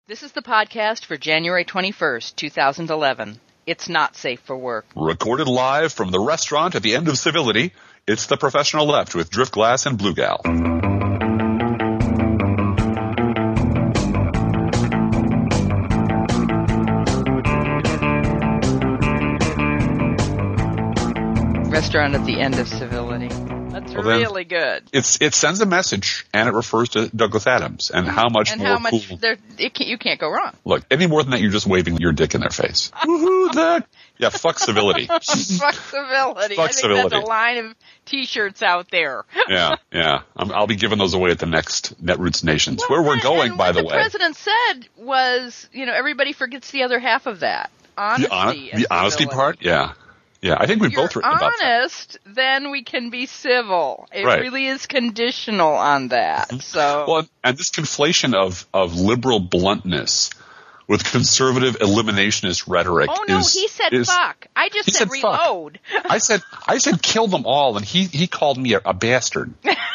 This is the podcast for January 21st, 2011. It's not safe for work. Recorded live from the restaurant at the end of civility, it's The Professional Left with Driftglass and Blue Gal. Restaurant at the end of civility. That's really good. It sends a message, and it refers to Douglas Adams, and how much and more how much cool. You can't go wrong. Look, any more than that, you're just waving your dick in their face. Woohoo! Yeah, fuck civility. Fuck civility. Fuck I think civility. That's a line of T-shirts out there. Yeah. I'll be giving those away at the next Netroots Nations, where we're going, by the way. What the president said was, everybody forgets the other half of that. Honesty. The honesty part? Yeah. Yeah, I think we've both written about that. If you're honest, then we can be civil. It Right. really is conditional on that. So, Well, and this conflation of liberal bluntness with conservative eliminationist rhetoric he said fuck. I just said reload. I said kill them all, and he called me a bastard.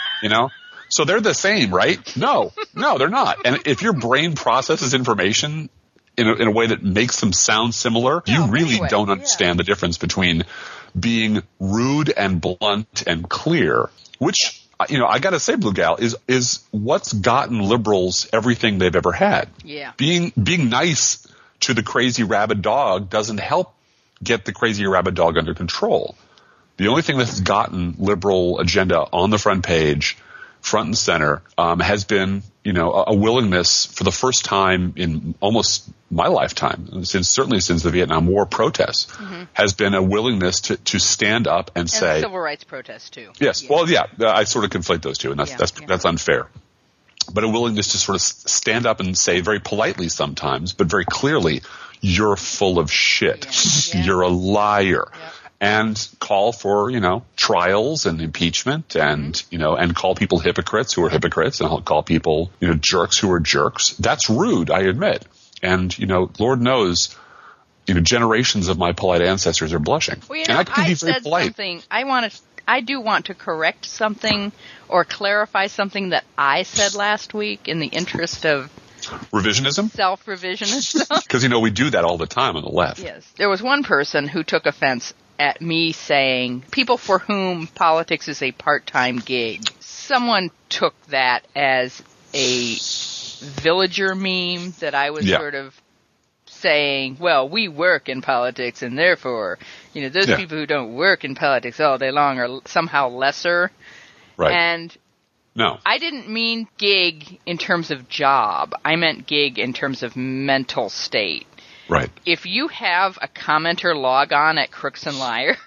So they're the same, right? No, they're not. And if your brain processes information in a way that makes them sound similar, you really don't understand the difference between being rude and blunt and clear, which, I gotta say, Blue Gal, is what's gotten liberals everything they've ever had. Yeah. Being nice to the crazy rabid dog doesn't help get the crazy rabid dog under control. The only thing that's gotten liberal agenda on the front page, front and center, has been, a willingness for the first time in almost my lifetime, certainly since the Vietnam War protests, has been a willingness to stand up and say, the civil rights protests too. Yes. Yeah. Well, yeah, I sort of conflate those two, and that's unfair. But a willingness to sort of stand up and say very politely sometimes, but very clearly, you're full of shit. Yeah. You're a liar. Yeah. And call for, trials and impeachment and, and call people hypocrites who are hypocrites, and call people, jerks who are jerks. That's rude, I admit. And, Lord knows, generations of my polite ancestors are blushing. Well, and I can be very polite. Something. I do want to correct something or clarify something that I said last week in the interest of revisionism? Self-revisionism. Because, we do that all the time on the left. Yes. There was one person who took offense at me saying people for whom politics is a part-time gig. Someone took that as a villager meme that I was sort of saying, well, we work in politics and therefore, those people who don't work in politics all day long are somehow lesser. Right. And no, I didn't mean gig in terms of job. I meant gig in terms of mental state. Right. If you have a commenter log on at Crooks and Liars,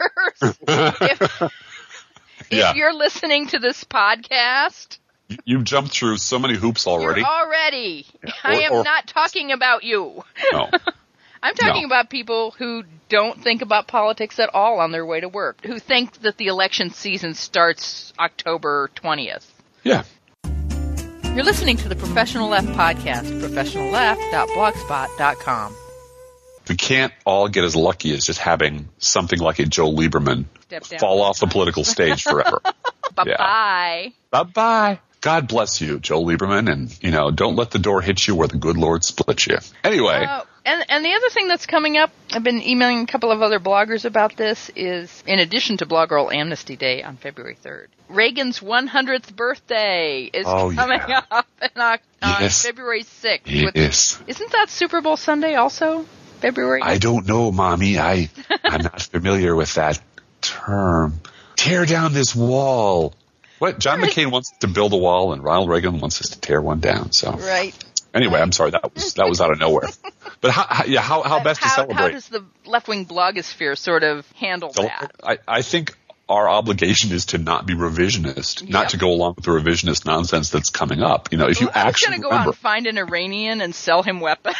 if you're listening to this podcast, you've jumped through so many hoops already. I am not talking about you. No. I'm talking about people who don't think about politics at all on their way to work, who think that the election season starts October 20th. Yeah. You're listening to the Professional Left podcast, professionalleft.blogspot.com. We can't all get as lucky as just having something like a Joe Lieberman fall off the political stage forever. Bye-bye. Bye-bye. God bless you, Joe Lieberman, and, don't let the door hit you where the good Lord split you. Anyway. And the other thing that's coming up, I've been emailing a couple of other bloggers about this, is in addition to Blog Girl Amnesty Day on February 3rd, Reagan's 100th birthday is coming up on February 6th. Yes. Isn't that Super Bowl Sunday also? February? I don't know, Mommy. I'm not familiar with that term. Tear down this wall. What? John McCain wants to build a wall, and Ronald Reagan wants us to tear one down. So right. Anyway, I'm sorry that was out of nowhere. But how best to celebrate? How does the left-wing blogosphere sort of handle that? I think our obligation is to not be revisionist, not to go along with the revisionist nonsense that's coming up. If you actually going to go out and find an Iranian and sell him weapons.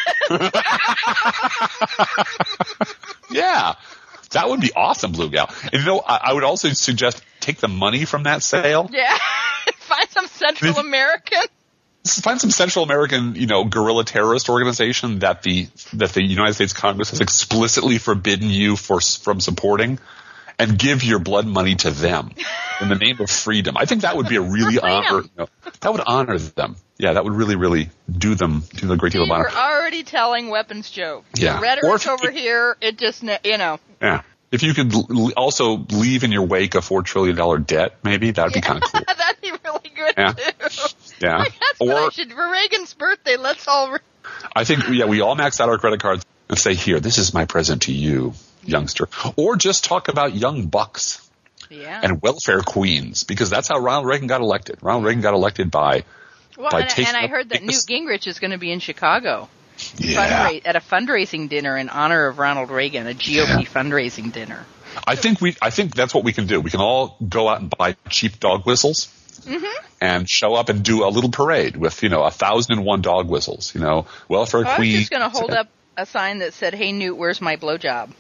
Yeah. That would be awesome, Blue Gal. And I would also suggest take the money from that sale. Yeah. Find some Central American. Find some Central American, guerrilla terrorist organization that the United States Congress has explicitly forbidden you from supporting, and give your blood money to them in the name of freedom. I think that would be a really that would honor them. Yeah, that would really, really do them a great deal of honor. We're already telling weapons jokes. Yeah. The rhetoric over here, it just, Yeah. If you could also leave in your wake a $4 trillion debt, maybe, that would be kind of cool. That'd be really good, too. Yeah. That's what I should, for Reagan's birthday, let's all... I think, we all max out our credit cards and say, here, this is my present to you, youngster. Or just talk about young bucks. Yeah. And welfare queens, because that's how Ronald Reagan got elected. Ronald Reagan got elected by and I heard that Newt Gingrich is going to be in Chicago at a fundraising dinner in honor of Ronald Reagan, a GOP fundraising dinner. I think that's what we can do. We can all go out and buy cheap dog whistles and show up and do a little parade with 1,001 dog whistles. Welfare queens. I was just going to hold up a sign that said, "Hey Newt, where's my blowjob?"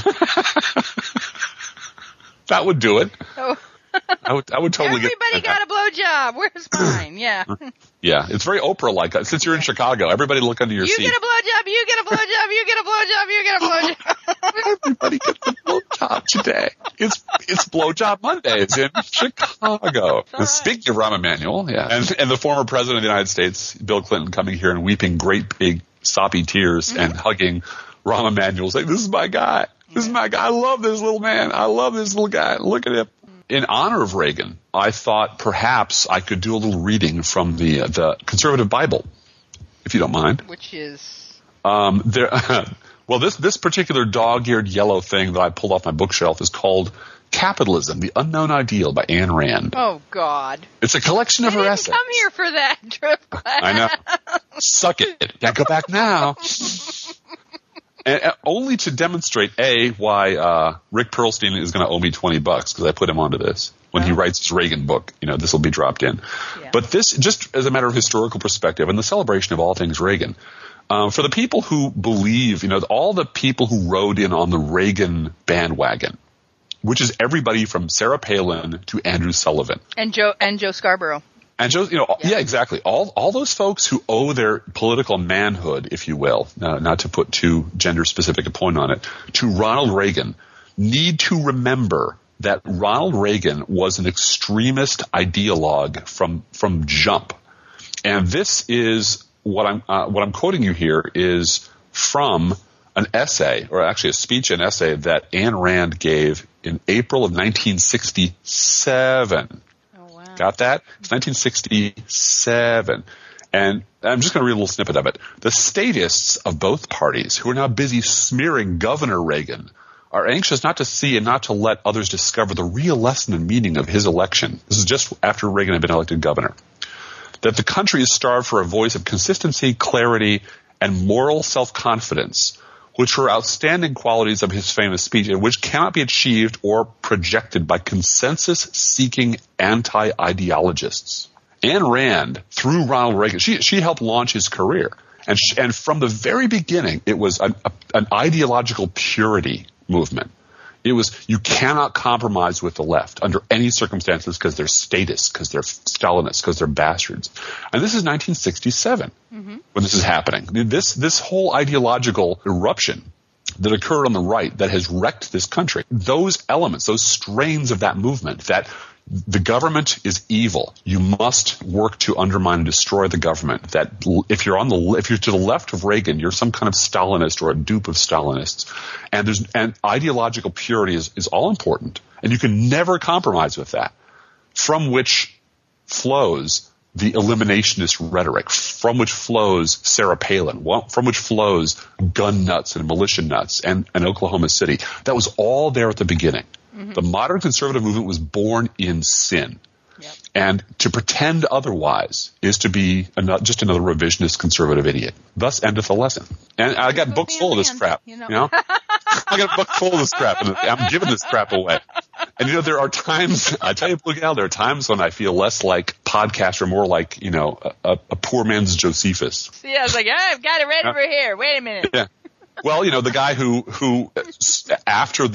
That would do it. Oh. I would totally Everybody got a blowjob. Where's mine? Yeah. Yeah, it's very Oprah-like. Since you're in Chicago, everybody look under your seat. You get a blowjob, you get a blowjob, you get a blowjob, you get a blowjob. Everybody gets a blowjob today. It's Blowjob Mondays in Chicago. And speaking of Rahm Emanuel, and the former president of the United States, Bill Clinton, coming here and weeping great big soppy tears and hugging Rahm Emanuel, saying, "This is my guy. This is my guy. I love this little man. I love this little guy. Look at him." In honor of Reagan, I thought perhaps I could do a little reading from the Conservative Bible, if you don't mind. Which is? This particular dog-eared yellow thing that I pulled off my bookshelf is called Capitalism, the Unknown Ideal by Ayn Rand. Oh, God. It's a collection of her essays. Come here for that trip class. I know. Suck it. Can't go back now. And only to demonstrate, why Rick Perlstein is going to owe me $20 because I put him onto this. When he writes his Reagan book, this will be dropped in. Yeah. But this, just as a matter of historical perspective and the celebration of all things Reagan, for the people who believe, all the people who rode in on the Reagan bandwagon, which is everybody from Sarah Palin to Andrew Sullivan. And Joe Scarborough. And Joe, yeah, exactly. All those folks who owe their political manhood, if you will, not to put too gender-specific a point on it, to Ronald Reagan, need to remember that Ronald Reagan was an extremist ideologue from jump. And this is what I'm quoting you here is from an essay, or actually a speech and essay that Ayn Rand gave in April of 1967. Got that? It's 1967. And I'm just going to read a little snippet of it. The statists of both parties, who are now busy smearing Governor Reagan, are anxious not to see and not to let others discover the real lesson and meaning of his election. This is just after Reagan had been elected governor. That the country is starved for a voice of consistency, clarity, and moral self-confidence, which were outstanding qualities of his famous speech and which cannot be achieved or projected by consensus-seeking anti-ideologists. Ayn Rand, through Ronald Reagan, she helped launch his career. And from the very beginning, it was an ideological purity movement. It was, you cannot compromise with the left under any circumstances because they're statists, because they're Stalinists, because they're bastards. And this is 1967 when this is happening. This whole ideological eruption that occurred on the right that has wrecked this country, those elements, those strains of that movement, that the government is evil. You must work to undermine and destroy the government. That if you're to the left of Reagan, you're some kind of Stalinist or a dupe of Stalinists. And ideological purity is all important. And you can never compromise with that. From which flows the eliminationist rhetoric, from which flows Sarah Palin, from which flows gun nuts and militia nuts and Oklahoma City. That was all there at the beginning. The modern conservative movement was born in sin. Yep. And to pretend otherwise is to be just another revisionist conservative idiot. Thus endeth the lesson. And I got books full of this crap. I got a book full of this crap, and I'm giving this crap away. And there are times, I tell you, Blue Gal, there are times when I feel less like podcast or more like, a poor man's Josephus. Yeah, I was like, I've got it right over here. Wait a minute. Yeah. Well, the guy who after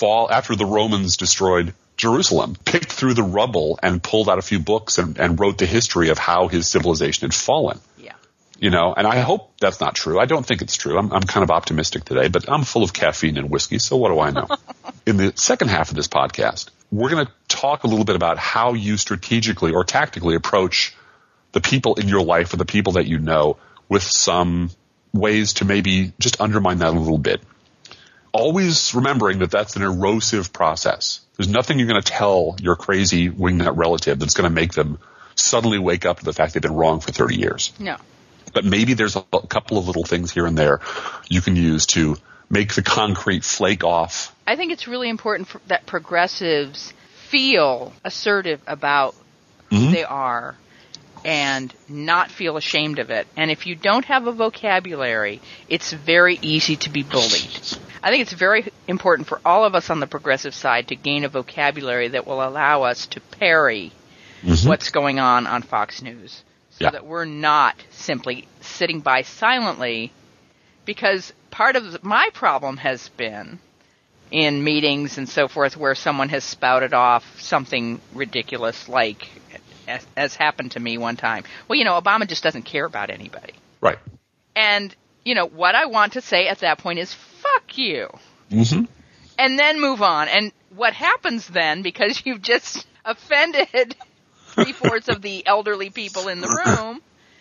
the Romans destroyed Jerusalem, picked through the rubble and pulled out a few books and wrote the history of how his civilization had fallen. Yeah. And I hope that's not true. I don't think it's true. I'm kind of optimistic today, but I'm full of caffeine and whiskey, so what do I know? In the second half of this podcast, we're going to talk a little bit about how you strategically or tactically approach the people in your life or the people that you know with some ways to maybe just undermine that a little bit. Always remembering that that's an erosive process. There's nothing you're going to tell your crazy wingnut relative that's going to make them suddenly wake up to the fact they've been wrong for 30 years. No. But maybe there's a couple of little things here and there you can use to make the concrete flake off. I think it's really important that progressives feel assertive about who they are and not feel ashamed of it. And if you don't have a vocabulary, it's very easy to be bullied. I think it's very important for all of us on the progressive side to gain a vocabulary that will allow us to parry what's going on Fox News, so that we're not simply sitting by silently, because part of my problem has been in meetings and so forth where someone has spouted off something ridiculous like, as happened to me one time, well, Obama just doesn't care about anybody. Right. And, what I want to say at that point is, fuck you. Mm-hmm. And then move on. And what happens then, because you've just offended 3/4 of the elderly people in the room,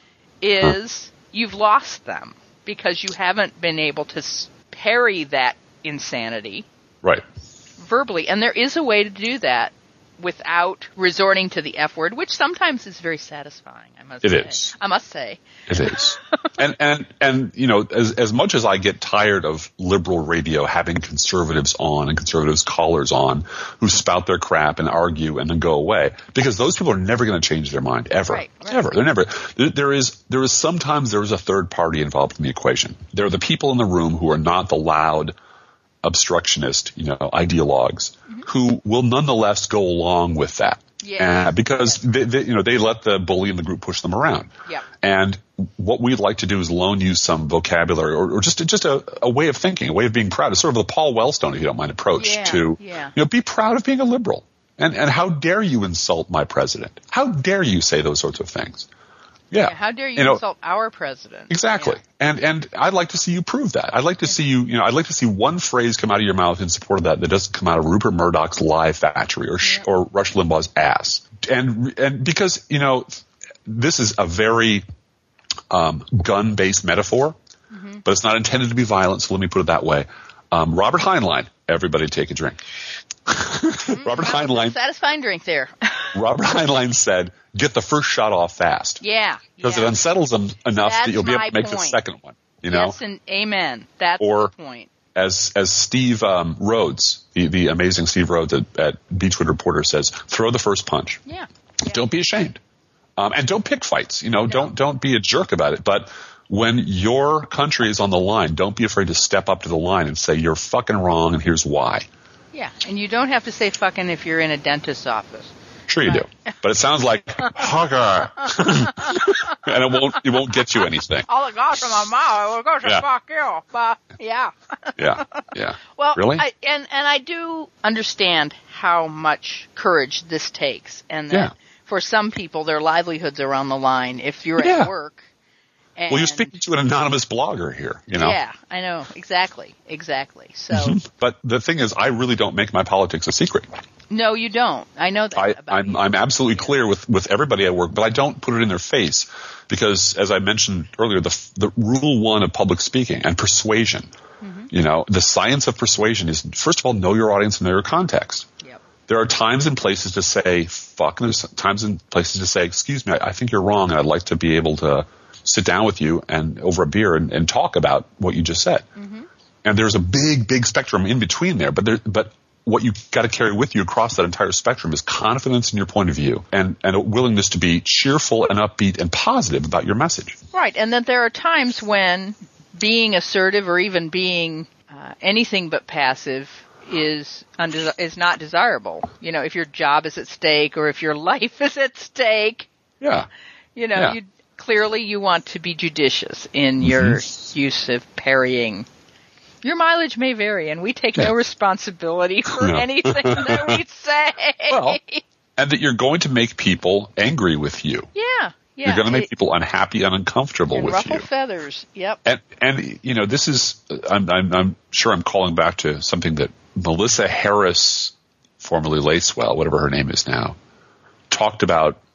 is you've lost them because you haven't been able to parry that insanity verbally. And there is a way to do that without resorting to the F word, which sometimes is very satisfying, I must say. It is. And as much as I get tired of liberal radio having conservatives on and conservatives callers on who spout their crap and argue and then go away, because those people are never going to change their mind, ever. Right. Ever. They're never. There is sometimes a third party involved in the equation. There are the people in the room who are not the loud obstructionist, ideologues who will nonetheless go along with that. Yeah. Because they let the bully in the group push them around. Yeah. And what we'd like to do is loan you some vocabulary or just a way of thinking, a way of being proud. It's sort of the Paul Wellstone, if you don't mind, approach to, be proud of being a liberal. And how dare you insult my president? How dare you say those sorts of things? Yeah. How dare you insult our president? Exactly. Yeah. And I'd like to see you prove that. I'd like to see I'd like to see one phrase come out of your mouth in support of that doesn't come out of Rupert Murdoch's lie factory or Rush Limbaugh's ass. And because, this is a very gun-based metaphor, but it's not intended to be violent, so let me put it that way. Robert Heinlein, everybody take a drink. Robert Heinlein. Satisfying drink there. Robert Heinlein said, get the first shot off fast. Yeah. Because it unsettles them enough that you'll be able to make the second one. Yes, and amen. That's the point. As Steve Rhodes, the amazing Steve Rhodes at Beachwood Reporter says, throw the first punch. Yeah. Don't be ashamed. And don't pick fights. Don't be a jerk about it. But when your country is on the line, don't be afraid to step up to the line and say, you're fucking wrong and here's why. Yeah, and you don't have to say fucking if you're in a dentist's office. Sure you do. But it sounds like hugger. And it won't get you anything. All it goes from my mouth, it goes to fuck you. But, yeah. Yeah. Well, really? I do understand how much courage this takes. And that for some people, their livelihoods are on the line. If you're at work. Well, you're speaking to an anonymous blogger here, Yeah, I know. Exactly. So, But the thing is, I really don't make my politics a secret. No, you don't. I know that. I'm absolutely clear with everybody at work, but I don't put it in their face because, as I mentioned earlier, the rule one of public speaking and persuasion, the science of persuasion is, first of all, know your audience and know your context. Yep. There are times and places to say fuck, and there's times and places to say, excuse me, I think you're wrong, and I'd like to be able to sit down with you and over a beer and talk about what you just said. And there's a big spectrum in between there, but what you got to carry with you across that entire spectrum is confidence in your point of view and a willingness to be cheerful and upbeat and positive about your message. Right. And that there are times when being assertive or even being anything but passive is not desirable. If your job is at stake or if your life is at stake. Yeah. Clearly you want to be judicious in your use of parrying. Your mileage may vary, and we take no responsibility for anything that we say. Well, and that you're going to make people angry with you. Yeah. You're going to make people unhappy and uncomfortable with you. Ruffle feathers. Yep. And this is I'm sure I'm calling back to something that Melissa Harris, formerly Lacewell, whatever her name is now, talked about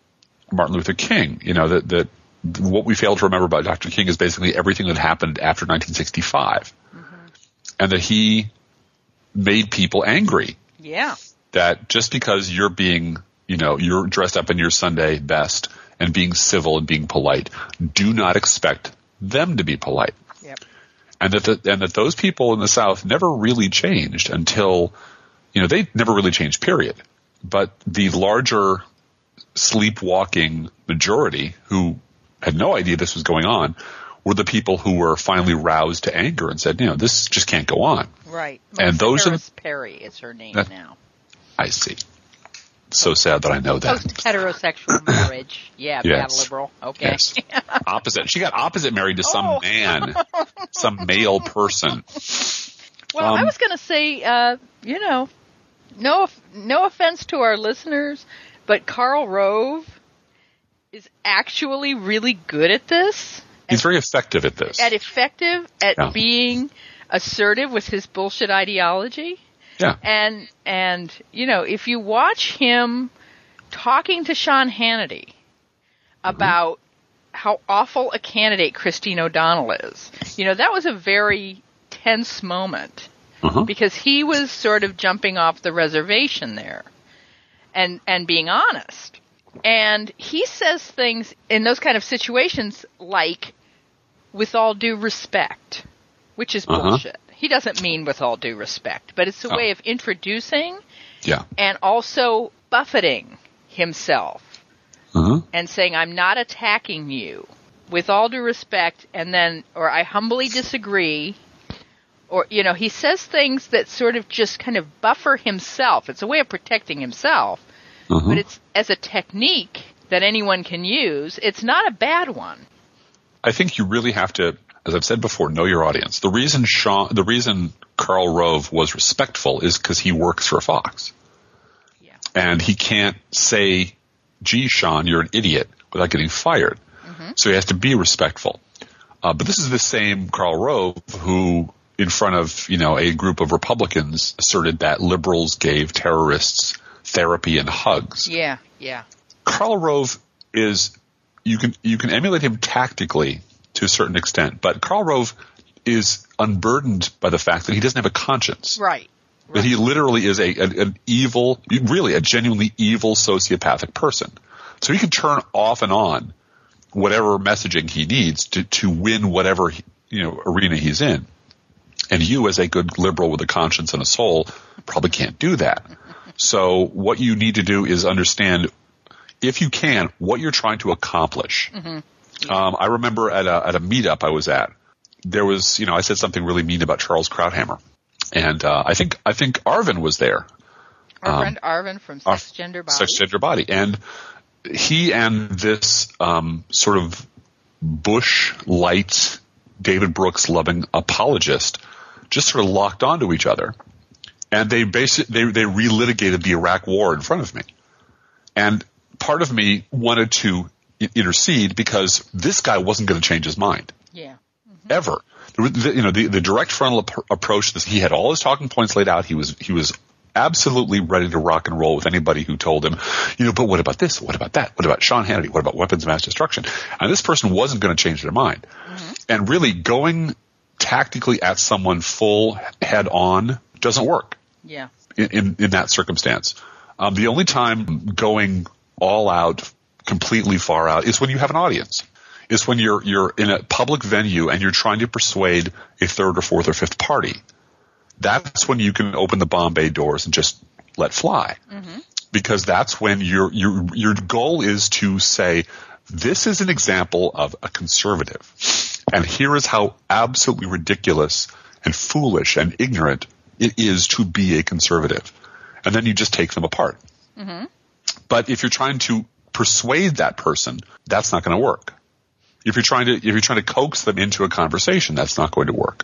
Martin Luther King. That what we fail to remember about Dr. King is basically everything that happened after 1965, and that he made people angry. Yeah. That just because you're being, you're dressed up in your Sunday best and being civil and being polite, do not expect them to be polite. Yep. And that those people in the South never really changed until, they never really changed, period. But the larger sleepwalking majority who had no idea this was going on were the people who were finally roused to anger and said, this just can't go on. Right. And those Harris Perry is her name now. I see. So sad that I know that. Post-heterosexual marriage. Yeah, yes. bad liberal. Okay. Yes. Opposite. She got opposite married to some man, some male person. Well, I was going to say, no offense to our listeners, but Karl Rove is actually really good at this. He's very effective at this. At being assertive with his bullshit ideology. Yeah. And if you watch him talking to Sean Hannity about how awful a candidate Christine O'Donnell is, that was a very tense moment because he was sort of jumping off the reservation there and being honest. And he says things in those kind of situations like, with all due respect, which is bullshit. He doesn't mean with all due respect, but it's a way of introducing and also buffeting himself and saying, I'm not attacking you, with all due respect, and then, or I humbly disagree, or, he says things that sort of just kind of buffer himself. It's a way of protecting himself, but it's as a technique that anyone can use. It's not a bad one. I think you really have to, as I've said before, know your audience. The reason Karl Rove was respectful is because he works for Fox. Yeah. And he can't say, gee, Sean, you're an idiot, without getting fired. So he has to be respectful. But this is the same Karl Rove who, in front of, a group of Republicans, asserted that liberals gave terrorists therapy and hugs. Yeah, yeah. Karl Rove is, you can emulate him tactically to a certain extent, but Karl Rove is unburdened by the fact that he doesn't have a conscience. Right. That he literally is an evil, really a genuinely evil sociopathic person. So he can turn off and on whatever messaging he needs to win whatever arena he's in. And you, as a good liberal with a conscience and a soul, probably can't do that. So what you need to do is understand, if you can, what you're trying to accomplish. I remember at a meetup I was at, there was, I said something really mean about Charles Krauthammer. And I think Arvin was there. Our friend Arvin from Sex Gender Body. Sex Gender Body. And he and this sort of Bush light, David Brooks loving apologist just sort of locked onto each other. And they relitigated the Iraq War in front of me. And part of me wanted to intercede because this guy wasn't going to change his mind. Yeah. Ever. The direct frontal approach, he had all his talking points laid out. He was absolutely ready to rock and roll with anybody who told him, but what about this? What about that? What about Sean Hannity? What about weapons of mass destruction? And this person wasn't going to change their mind. And really going tactically at someone full head on doesn't work. Yeah. In that circumstance. The only time going all out, completely far out, is when you have an audience. Is when you're in a public venue and you're trying to persuade a third or fourth or fifth party. That's when you can open the Bombay doors and just let fly. Because that's when your goal is to say, this is an example of a conservative. And here is how absolutely ridiculous and foolish and ignorant it is to be a conservative. And then you just take them apart. But if you're trying to persuade that person, that's not going to work. If you're trying to coax them into a conversation, that's not going to work.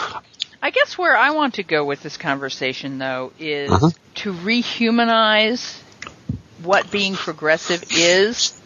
I guess where I want to go with this conversation, though, is to rehumanize what being progressive is.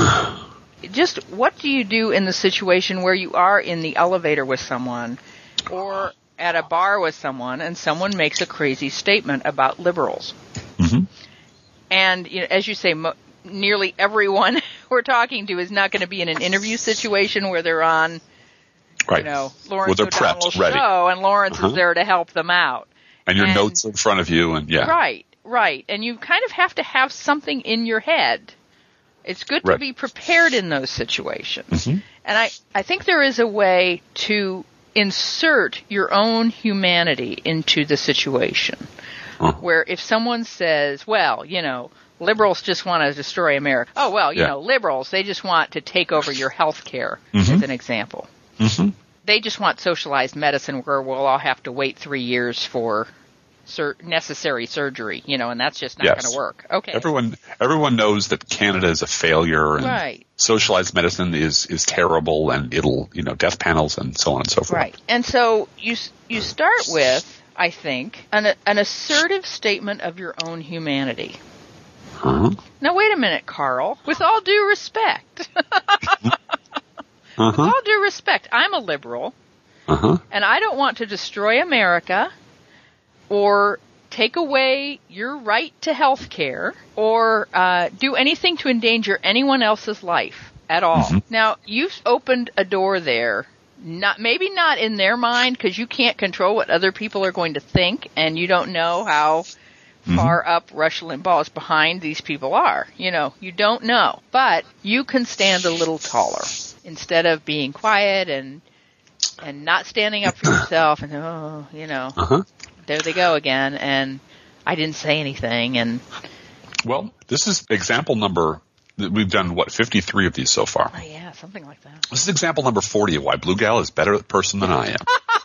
Just what do you do in the situation where you are in the elevator with someone or at a bar with someone and someone makes a crazy statement about liberals? And as you say, nearly everyone we're talking to is not going to be in an interview situation where they're on, right. Lawrence they're O'Donnell's prepped, ready. show, and Lawrence is there to help them out. And your notes in front of you, and Right. And you kind of have to have something in your head. It's good to be prepared in those situations. Mm-hmm. And I think there is a way to insert your own humanity into the situation. Where if someone says, well, liberals just want to destroy America. Oh, well, liberals, they just want to take over your health care, as an example. Mm-hmm. They just want socialized medicine where we'll all have to wait 3 years for necessary surgery, and that's just not going to work. Okay. Everyone knows that Canada is a failure, and socialized medicine is terrible, and it'll, death panels and so on and so forth. Right. And so you start with, I think, an assertive statement of your own humanity. Now, wait a minute, Carl. With all due respect. With all due respect, I'm a liberal, and I don't want to destroy America or take away your right to health care or do anything to endanger anyone else's life at all. Now, you've opened a door there. Maybe not in their mind, because you can't control what other people are going to think, and you don't know how far up Rush Limbaugh's behind these people are. You don't know. But you can stand a little taller instead of being quiet and not standing up for yourself and, there they go again, and I didn't say anything. And well, this is example number. We've done, 53 of these so far. Oh, yeah, something like that. This is example number 40 of why Blue Gal is a better person than I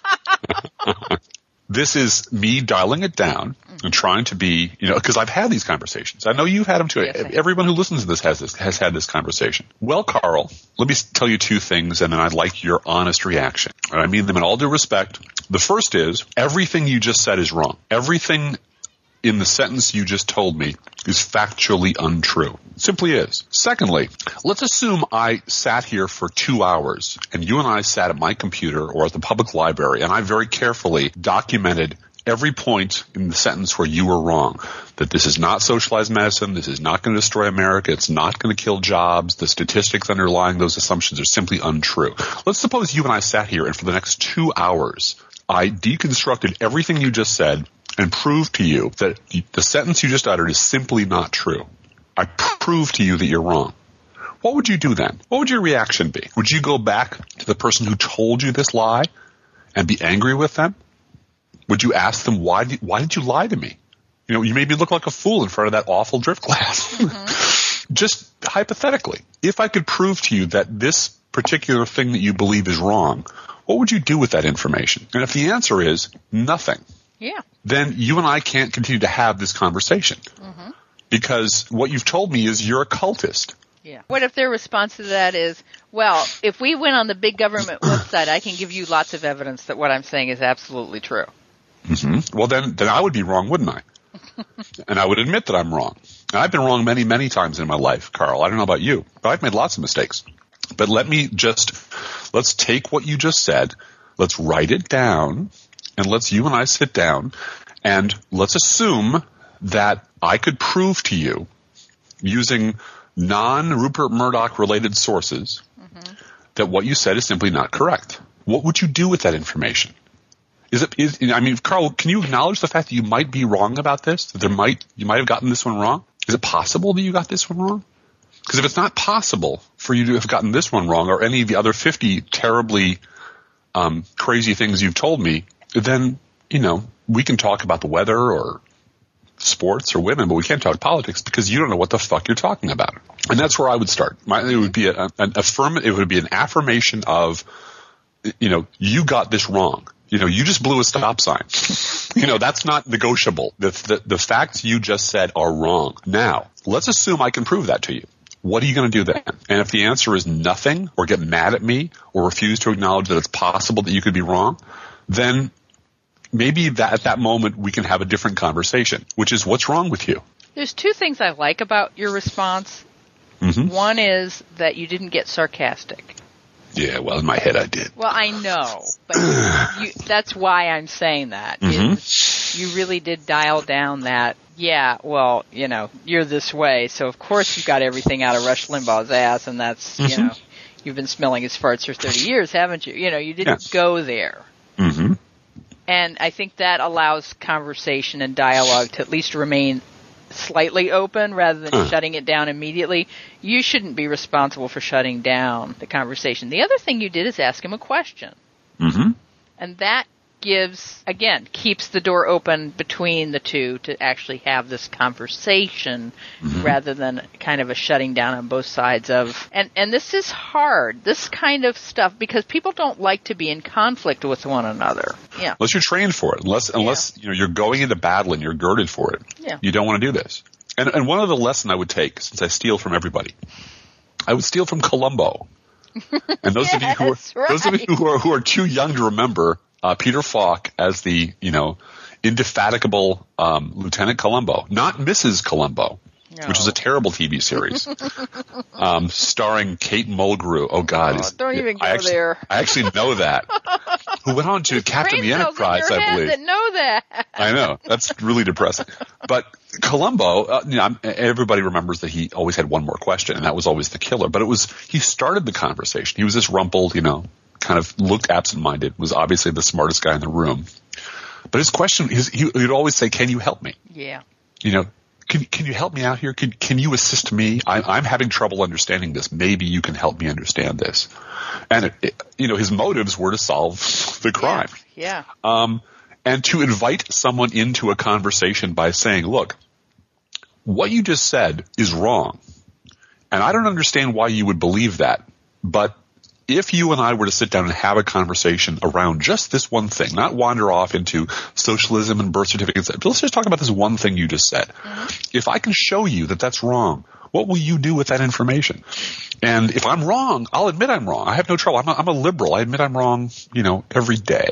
am. This is me dialing it down and trying to be, because I've had these conversations. I know you've had them too. Yes, everyone who listens to this has had this conversation. Well, Carl, let me tell you two things, and then I'd like your honest reaction. And I mean them in all due respect. The first is, everything you just said is wrong. Everything in the sentence you just told me is factually untrue. It simply is. Secondly, let's assume I sat here for 2 hours and you and I sat at my computer or at the public library, and I very carefully documented every point in the sentence where you were wrong. That this is not socialized medicine, this is not going to destroy America, it's not going to kill jobs, the statistics underlying those assumptions are simply untrue. Let's suppose you and I sat here and for the next 2 hours I deconstructed everything you just said and prove to you that the sentence you just uttered is simply not true. I prove to you that you're wrong. What would you do then? What would your reaction be? Would you go back to the person who told you this lie and be angry with them? Would you ask them, why did you lie to me? You made me look like a fool in front of that awful drift class. Just hypothetically, if I could prove to you that this particular thing that you believe is wrong, what would you do with that information? And if the answer is nothing, then you and I can't continue to have this conversation. Because what you've told me is you're a cultist. Yeah. What if their response to that is, well, if we went on the big government website, I can give you lots of evidence that what I'm saying is absolutely true. Well, then I would be wrong, wouldn't I? And I would admit that I'm wrong. And I've been wrong many, many times in my life, Carl. I don't know about you, but I've made lots of mistakes. But let's take what you just said, let's write it down, and you and I sit down, and let's assume that I could prove to you, using non-Rupert Murdoch-related sources, that what you said is simply not correct. What would you do with that information? Carl, can you acknowledge the fact that you might be wrong about this? That you might have gotten this one wrong? Is it possible that you got this one wrong? Because if it's not possible for you to have gotten this one wrong, or any of the other 50 terribly crazy things you've told me, then, we can talk about the weather or sports or women, but we can't talk politics because you don't know what the fuck you're talking about. And that's where I would start. It would be an affirmation of, you got this wrong. You just blew a stop sign. That's not negotiable. The facts you just said are wrong. Now, let's assume I can prove that to you. What are you going to do then? And if the answer is nothing, or get mad at me, or refuse to acknowledge that it's possible that you could be wrong, then maybe at that moment we can have a different conversation, which is, what's wrong with you? There's two things I like about your response. One is that you didn't get sarcastic. Yeah, well, in my head I did. Well, I know, but that's why I'm saying that. Is you really did dial down that, yeah, well, you're this way, so of course you got everything out of Rush Limbaugh's ass, and that's, you've been smelling his farts for 30 years, haven't you? You didn't go there. Mm-hmm. And I think that allows conversation and dialogue to at least remain slightly open rather than shutting it down immediately. You shouldn't be responsible for shutting down the conversation. The other thing you did is ask him a question. Mm-hmm. And that keeps the door open between the two to actually have this conversation rather than kind of a shutting down on both sides of, and this is hard, this kind of stuff, because people don't like to be in conflict with one another. Yeah. Unless you're trained for it, unless you're going into battle and you're girded for it. Yeah. You don't want to do this. And one other lesson I would take, since I steal from everybody, I would steal from Columbo. And those of you who are too young to remember Peter Falk as the, indefatigable Lieutenant Columbo, not Mrs. Columbo, which was a terrible TV series, starring Kate Mulgrew. Oh God, don't even go there. I actually know that. Who went on to Captain the Enterprise, I believe. That know that. I know, that's really depressing. But Columbo, everybody remembers that he always had one more question, and that was always the killer. But he started the conversation. He was this rumpled, kind of looked absent-minded, was obviously the smartest guy in the room. But his question, he'd always say, "Can you help me?" Yeah. Can you help me out here? Can you assist me? I'm having trouble understanding this. Maybe you can help me understand this. And his motives were to solve the crime. Yeah. And to invite someone into a conversation by saying, "Look, what you just said is wrong, and I don't understand why you would believe that, but if you and I were to sit down and have a conversation around just this one thing, not wander off into socialism and birth certificates, but let's just talk about this one thing you just said. Mm-hmm. If I can show you that that's wrong, what will you do with that information? And if I'm wrong, I'll admit I'm wrong. I have no trouble. I'm a liberal. I admit I'm wrong, every day.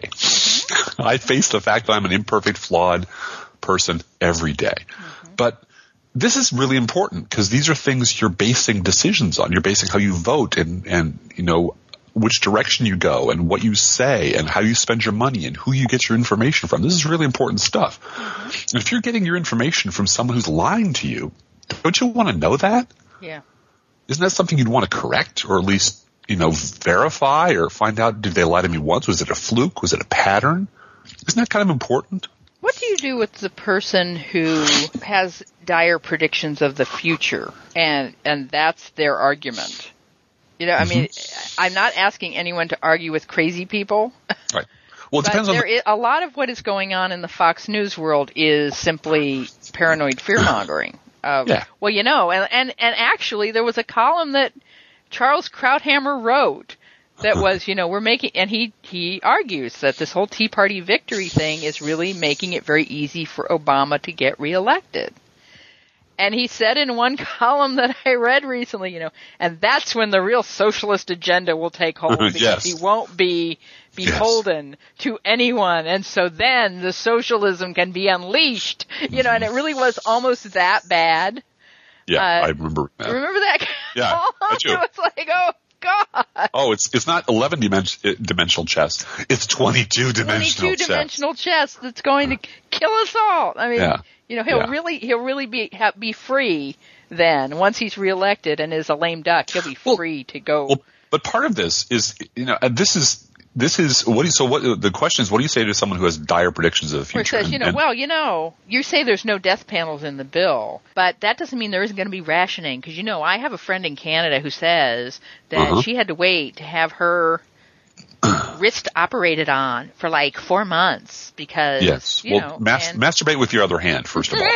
I face the fact that I'm an imperfect, flawed person every day. Mm-hmm. But this is really important because these are things you're basing decisions on. You're basing how you vote and which direction you go and what you say and how you spend your money and who you get your information from. This is really important stuff. Mm-hmm. And if you're getting your information from someone who's lying to you, don't you want to know that? Yeah. Isn't that something you'd want to correct or at least, verify or find out, did they lie to me once? Was it a fluke? Was it a pattern? Isn't that kind of important? What do you do with the person who has dire predictions of the future and that's their argument? I mean, I'm not asking anyone to argue with crazy people. Right. Well, it depends on a lot of what is going on in the Fox News world is simply paranoid fear-mongering. Yeah. Well, and actually there was a column that Charles Krauthammer wrote that was, we're making, and he argues that this whole Tea Party victory thing is really making it very easy for Obama to get reelected. And he said in one column that I read recently, and that's when the real socialist agenda will take hold because yes. he won't be beholden to anyone. And so then the socialism can be unleashed, and it really was almost that bad. Yeah, I remember that. Remember that? Yeah, I do. It was like, oh, God. Oh, it's not 11-dimensional chess. It's 22-dimensional chess. 22-dimensional chess that's going to kill us all. I mean, he'll really be free then once he's reelected and is a lame duck. He'll be free to go. Well, but part of this is, this is what the question is, what do you say to someone who has dire predictions of the future? Or says, you say there's no death panels in the bill, but that doesn't mean there isn't going to be rationing because, I have a friend in Canada who says that she had to wait to have her wrist operated on for like 4 months because, masturbate with your other hand, first of all.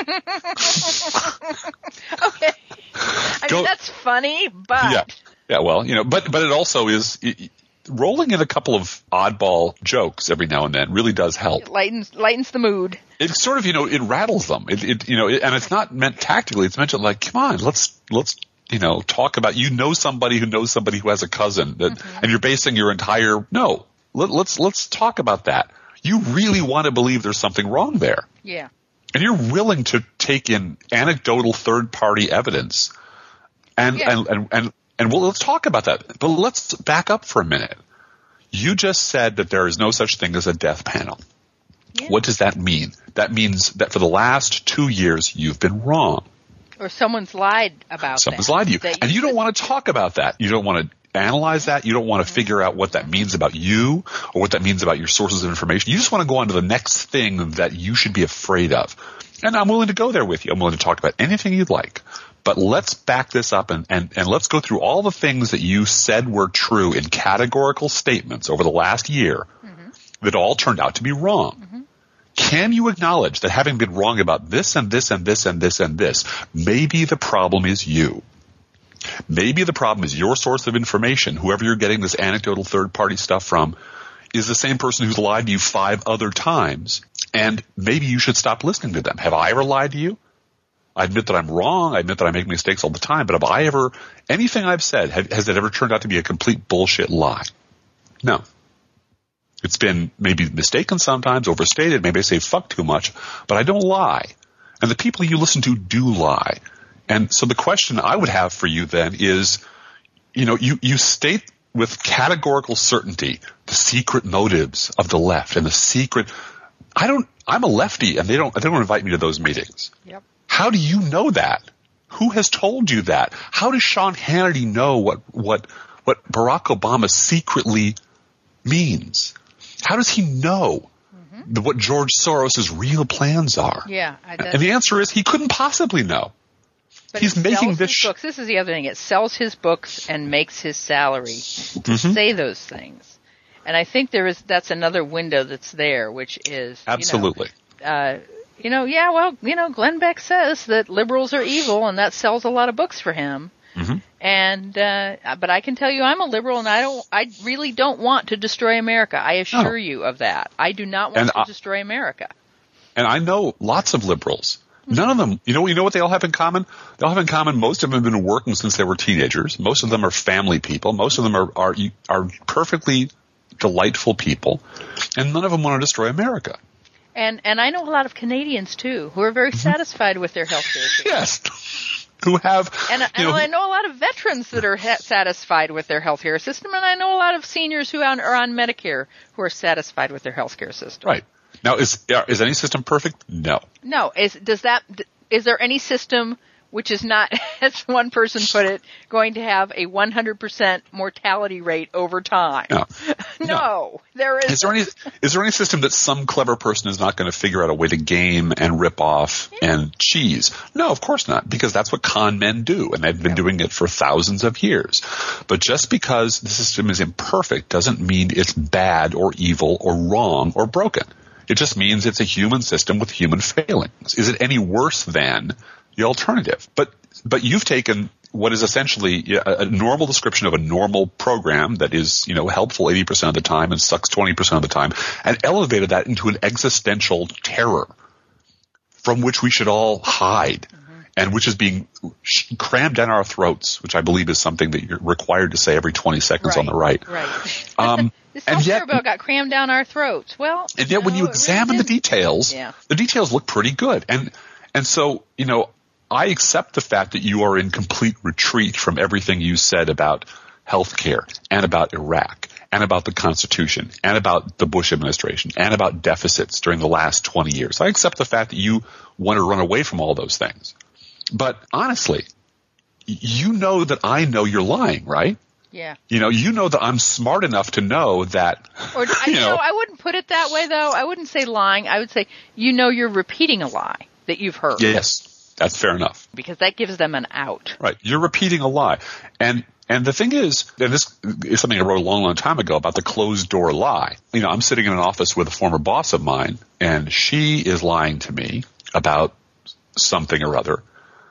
Okay. I mean, that's funny, but. Yeah, well, but it also is. Rolling in a couple of oddball jokes every now and then really does help. It lightens the mood. It sort of, it rattles them. And it's not meant tactically. It's meant to like, come on, let's talk about, somebody who knows somebody who has a cousin that, and you're basing your entire, let's talk about that. You really want to believe there's something wrong there. Yeah. And you're willing to take in anecdotal third-party evidence and well, let's talk about that. But let's back up for a minute. You just said that there is no such thing as a death panel. Yeah. What does that mean? that means that for the last 2 years, you've been wrong. Or someone's lied about Someone's lied to you. And you don't want to talk about that. You don't want to analyze that. You don't want to figure out what that means about you or what that means about your sources of information. You just want to go on to the next thing that you should be afraid of. And I'm willing to go there with you. I'm willing to talk about anything you'd like. But let's back this up and let's go through all the things that you said were true in categorical statements over the last year that all turned out to be wrong. Can you acknowledge that having been wrong about this and this and this and this and this, maybe the problem is you? Maybe the problem is your source of information, whoever you're getting this anecdotal third-party stuff from, is the same person who's lied to you 5 other times, and maybe you should stop listening to them. Have I ever lied to you? I admit that I'm wrong. I admit that I make mistakes all the time, but have I ever, anything I've said, has it ever turned out to be a complete bullshit lie? No. It's been maybe mistaken sometimes, overstated, maybe I say fuck too much, but I don't lie. And the people you listen to do lie. And so the question I would have for you then is, you state with categorical certainty the secret motives of the left and the secret. I'm a lefty and they don't invite me to those meetings. Yep. How do you know that? Who has told you that? How does Sean Hannity know what Barack Obama secretly means? How does he know what George Soros's real plans are? Yeah. And the answer is he couldn't possibly know. But he's making this books. This is the other thing. It sells his books and makes his salary to say those things. And I think that's another window that's there, which is absolutely. Glenn Beck says that liberals are evil, and that sells a lot of books for him. And but I can tell you, I'm a liberal, and I really don't want to destroy America. I assure you of that. I do not want to destroy America. And I know lots of liberals. None of them, you know what they all have in common? They all have in common, most of them have been working since they were teenagers. Most of them are family people. Most of them are perfectly delightful people. And none of them want to destroy America. And I know a lot of Canadians, too, who are very satisfied with their health care system. Yes. Who have, and I know a lot of veterans that are satisfied with their health care system, and I know a lot of seniors who are on Medicare who are satisfied with their health care system. Right. Now, is any system perfect? No. No. Is there any system which is not, as one person put it, going to have a 100% mortality rate over time? No. No, there isn't. Is there any system that some clever person is not going to figure out a way to game and rip off and cheese? No, of course not, because that's what con men do, and they've been doing it for thousands of years. But just because the system is imperfect doesn't mean it's bad or evil or wrong or broken. It just means it's a human system with human failings. Is it any worse than the alternative? But you've taken what is essentially a normal description of a normal program that is, helpful 80% of the time and sucks 20% of the time, and elevated that into an existential terror from which we should all hide, and which is being crammed down our throats, which I believe is something that you're required to say every 20 seconds on the right. Right. This healthcare bill got crammed down our throats. Well, and yet when you examine the details, the details look pretty good. And so, I accept the fact that you are in complete retreat from everything you said about healthcare and about Iraq and about the Constitution and about the Bush administration and about deficits during the last 20 years. I accept the fact that you want to run away from all those things. But honestly, you know that I know you're lying, right? Yeah. You know that I'm smart enough to know that. Or I wouldn't put it that way, though. I wouldn't say lying. I would say you're repeating a lie that you've heard. Yes. That's fair enough. Because that gives them an out. Right. You're repeating a lie. And the thing is, and this is something I wrote a long, long time ago about the closed door lie. I'm sitting in an office with a former boss of mine, and she is lying to me about something or other.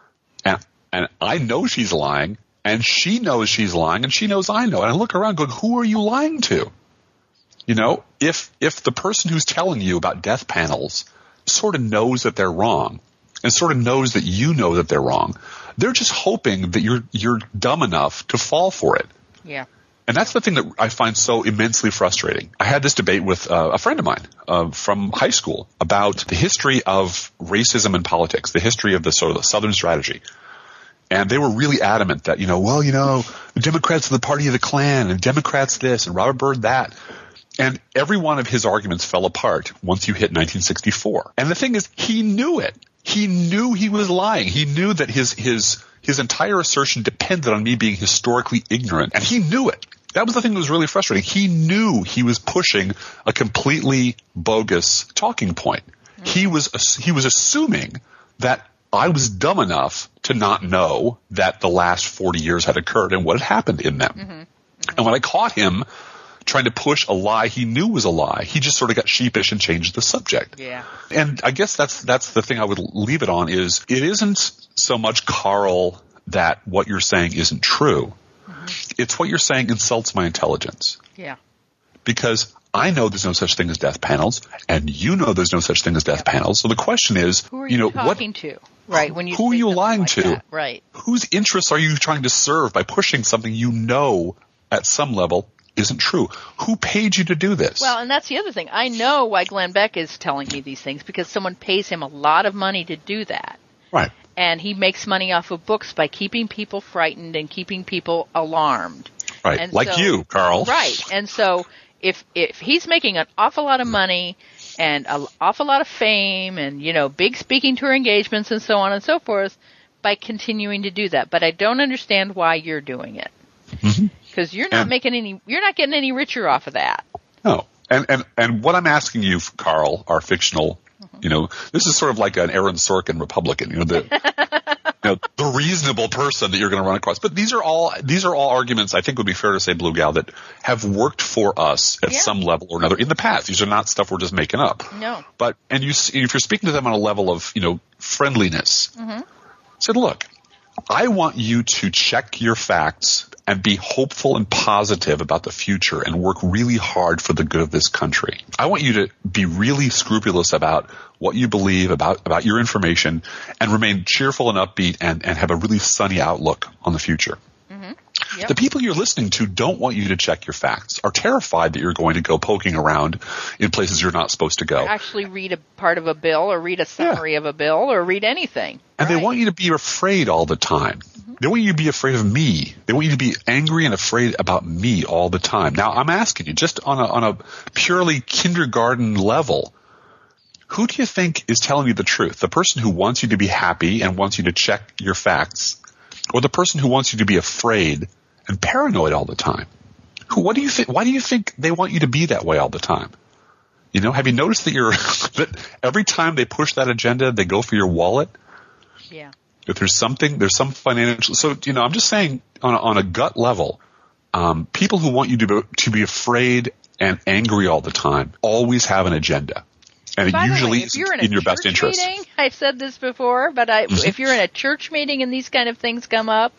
And I know she's lying, and she knows she's lying, and she knows I know. And I look around going, who are you lying to? If the person who's telling you about death panels sort of knows that they're wrong, and sort of knows that you know that they're wrong, they're just hoping that you're dumb enough to fall for it. Yeah. And that's the thing that I find so immensely frustrating. I had this debate with a friend of mine from high school about the history of racism in politics, the history of the sort of the Southern strategy. And they were really adamant that, the Democrats are the party of the Klan, and Democrats this, and Robert Byrd that. And every one of his arguments fell apart once you hit 1964. And the thing is, he knew it. He knew he was lying. He knew that his entire assertion depended on me being historically ignorant. And he knew it. That was the thing that was really frustrating. He knew he was pushing a completely bogus talking point. He was assuming that I was dumb enough to not know that the last 40 years had occurred and what had happened in them. Mm-hmm. Mm-hmm. And when I caught him trying to push a lie he knew was a lie, he just sort of got sheepish and changed the subject. Yeah. And I guess that's the thing I would leave it on is it isn't so much, Carl, that what you're saying isn't true. Mm-hmm. It's what you're saying insults my intelligence. Yeah. Because I know there's no such thing as death panels, and you know there's no such thing as death panels. So the question is, who are you talking to? Right. When you who are you lying to? That. Right. Whose interests are you trying to serve by pushing something you know at some level isn't true? Who paid you to do this? Well, and that's the other thing. I know why Glenn Beck is telling me these things because someone pays him a lot of money to do that. Right. And he makes money off of books by keeping people frightened and keeping people alarmed. Right. And like you, Carl. Right. And so if he's making an awful lot of money and an awful lot of fame and, big speaking tour engagements and so on and so forth by continuing to do that. But I don't understand why you're doing it. Because you're not you're not getting any richer off of that. No. And what I'm asking you, Carl, our fictional, this is sort of like an Aaron Sorkin Republican, the reasonable person that you're going to run across. But these are all arguments, I think would be fair to say, Blue Gal, that have worked for us at some level or another in the past. These are not stuff we're just making up. No. But, if you're speaking to them on a level of, friendliness, said, look, I want you to check your facts and be hopeful and positive about the future and work really hard for the good of this country. I want you to be really scrupulous about what you believe, about your information, and remain cheerful and upbeat and have a really sunny outlook on the future. Yep. The people you're listening to don't want you to check your facts, are terrified that you're going to go poking around in places you're not supposed to go. Or actually read a part of a bill or read a summary of a bill or read anything. And they want you to be afraid all the time. They want you to be afraid of me. They want you to be angry and afraid about me all the time. Now, I'm asking you, just on a purely kindergarten level, who do you think is telling you the truth? The person who wants you to be happy and wants you to check your facts, or the person who wants you to be afraid and paranoid all the time? What do you think? Why do you think they want you to be that way all the time? Have you noticed that that every time they push that agenda, they go for your wallet? Yeah. If there's some financial, so, I'm just saying on a gut level, people who want you to be afraid and angry all the time always have an agenda. And it usually is in your best interest. I've said this before, but if you're in a church meeting and these kind of things come up,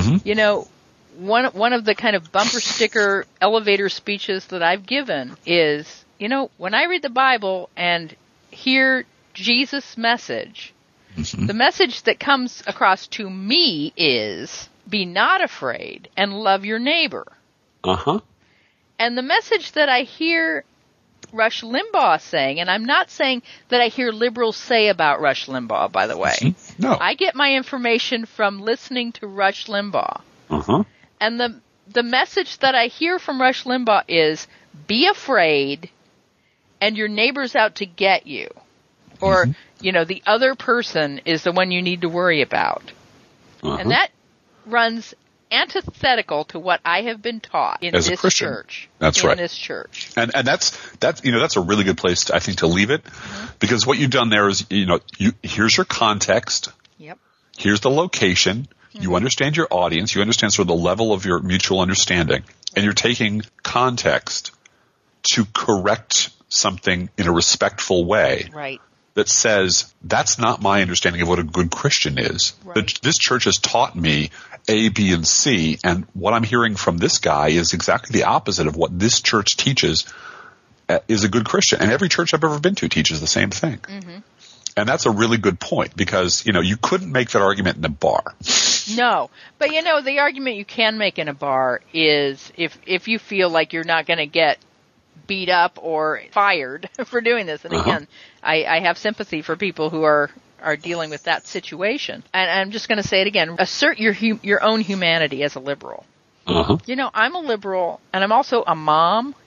one of the kind of bumper sticker elevator speeches that I've given is, when I read the Bible and hear Jesus' message, the message that comes across to me is, be not afraid and love your neighbor. And the message that I hear Rush Limbaugh saying, and I'm not saying that I hear liberals say about Rush Limbaugh, by the way. No. I get my information from listening to Rush Limbaugh. And the message that I hear from Rush Limbaugh is, be afraid and your neighbor's out to get you. Or, the other person is the one you need to worry about. And that runs antithetical to what I have been taught in this church. That's right. In this church. And that's a really good place, I think, to leave it. Because what you've done there is, here's your context. Yep. Here's the location. You understand your audience. You understand sort of the level of your mutual understanding. And you're taking context to correct something in a respectful way. Right. That says, that's not my understanding of what a good Christian is. Right. This church has taught me A, B, and C, and what I'm hearing from this guy is exactly the opposite of what this church teaches is a good Christian. And every church I've ever been to teaches the same thing. And that's a really good point because, you couldn't make that argument in a bar. No. But, the argument you can make in a bar is if you feel like you're not going to get beat up or fired for doing this. And again, I have sympathy for people who are dealing with that situation. And I'm just going to say it again. Assert your own humanity as a liberal. I'm a liberal, and I'm also a mom,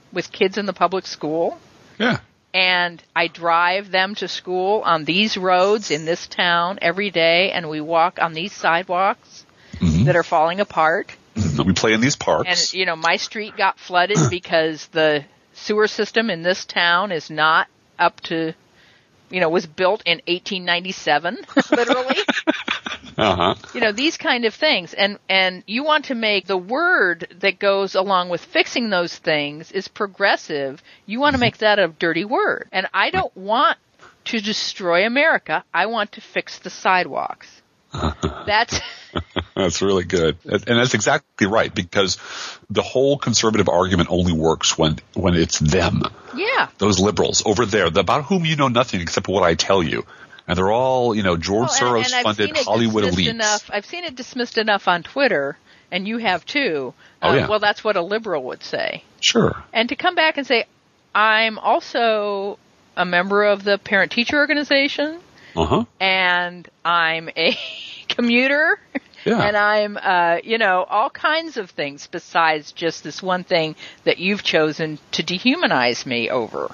with kids in the public school. Yeah. And I drive them to school on these roads in this town every day, and we walk on these sidewalks that are falling apart. We play in these parks. And, my street got flooded because the sewer system in this town is not up to, was built in 1897, literally. These kind of things. And you want to make the word that goes along with fixing those things is progressive. You want to make that a dirty word. And I don't want to destroy America. I want to fix the sidewalks. That's really good. And that's exactly right, because the whole conservative argument only works when it's them. Yeah. Those liberals over there, about whom you know nothing except what I tell you. And they're all, George Soros-funded Hollywood elites. I've seen it dismissed enough on Twitter, and you have too. Well, that's what a liberal would say. Sure. And to come back and say, I'm also a member of the parent-teacher organization, and I'm a commuter, and I'm, all kinds of things besides just this one thing that you've chosen to dehumanize me over.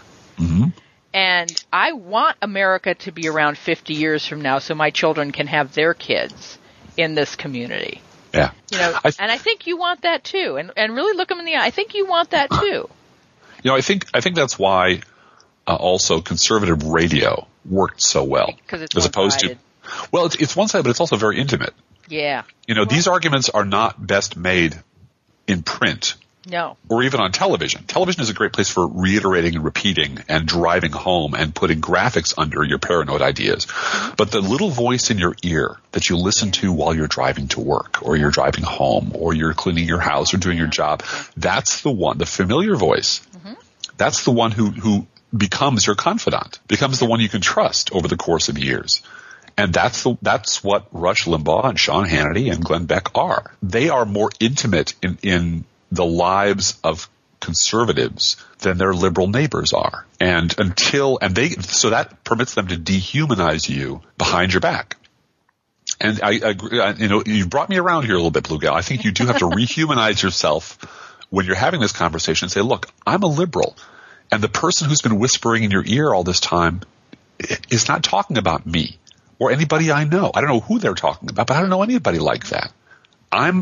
And I want America to be around 50 years from now so my children can have their kids in this community. Yeah. And I think you want that too. And really look them in the eye. I think you want that too. I think that's why also conservative radio worked so well. Because it's as opposed to, well, it's one-sided, but it's also very intimate. Yeah. These arguments are not best made in print. No. Or even on television. Television is a great place for reiterating and repeating and driving home and putting graphics under your paranoid ideas. But the little voice in your ear that you listen to while you're driving to work or you're driving home or you're cleaning your house or doing your job, that's the one, the familiar voice. That's the one who becomes your confidant, becomes the one you can trust over the course of years. And that's what Rush Limbaugh and Sean Hannity and Glenn Beck are. They are more intimate in the lives of conservatives than their liberal neighbors are. So that permits them to dehumanize you behind your back. And I agree, you brought me around here a little bit, Blue Gal. I think you do have to rehumanize yourself when you're having this conversation and say, look, I'm a liberal. And the person who's been whispering in your ear all this time is not talking about me or anybody I know. I don't know who they're talking about, but I don't know anybody like that. I'm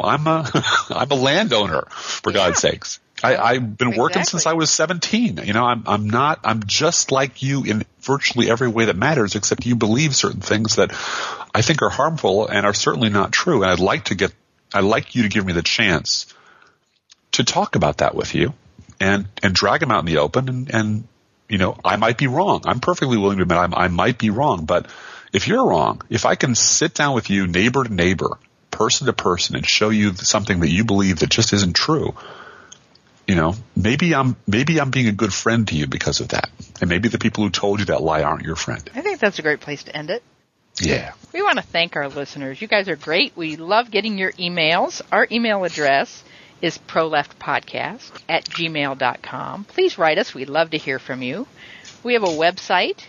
a landowner, for God's sakes. I've been working since I was 17. I'm just like you in virtually every way that matters, except you believe certain things that I think are harmful and are certainly not true. And I'd like you to give me the chance to talk about that with you and drag them out in the open. And I might be wrong. I'm perfectly willing to admit I might be wrong. But if you're wrong, if I can sit down with you neighbor to neighbor, person to person, and show you something that you believe that just isn't true, maybe I'm being a good friend to you because of that. And maybe the people who told you that lie aren't your friend. I think that's a great place to end it. Yeah. We want to thank our listeners. You guys are great. We love getting your emails. Our email address is proleftpodcast@gmail.com. Please write us. We'd love to hear from you. We have a website,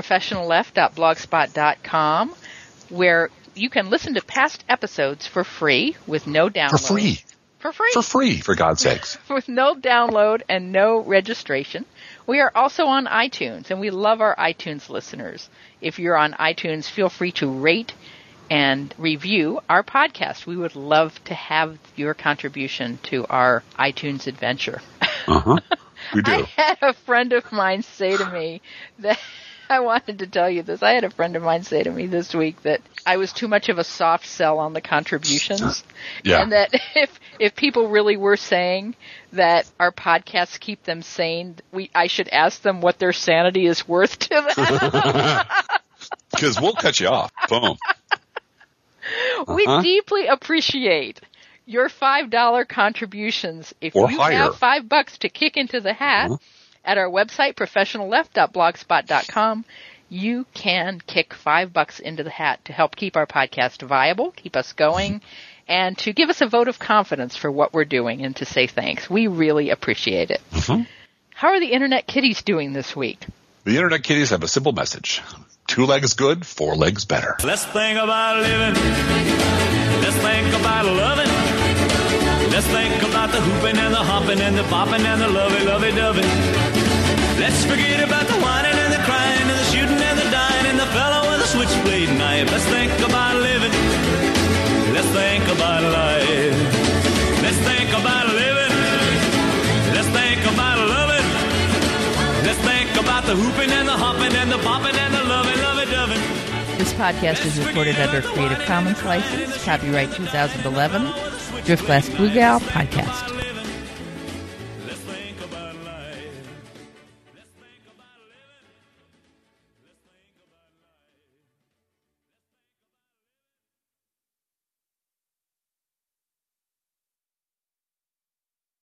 professionalleft.blogspot.com, where you can listen to past episodes for free with no download. For free. For free. For free, for God's sakes. With no download and no registration. We are also on iTunes, and we love our iTunes listeners. If you're on iTunes, feel free to rate and review our podcast. We would love to have your contribution to our iTunes adventure. We do. I had a friend of mine say to me that I wanted to tell you this. I had a friend of mine say to me this week that I was too much of a soft sell on the contributions. Yeah. And that if people really were saying that our podcasts keep them sane, I should ask them what their sanity is worth to them. Because we'll cut you off. Boom. We deeply appreciate your $5 contributions. If or you higher. have $5 to kick into the hat at our website, professionalleft.blogspot.com, you can kick $5 into the hat to help keep our podcast viable, keep us going, and to give us a vote of confidence for what we're doing and to say thanks. We really appreciate it. How are the Internet Kitties doing this week? The Internet Kitties have a simple message. 2 legs good, 4 legs better. Let's think about living. Let's think about loving. Let's think about the hooping and the hopping and the bopping and the lovey-dovey. Let's forget about the whining and the crying and the shooting and the dying and the fellow with a switchblade knife. Let's think about living. Let's think about life. Let's think about living. Let's think about loving. Let's think about the hooping and the hopping and the bopping and the lovey-dovey. This podcast is recorded under Creative Commons license, copyright 2011, Driftglass Blue Gal Podcast.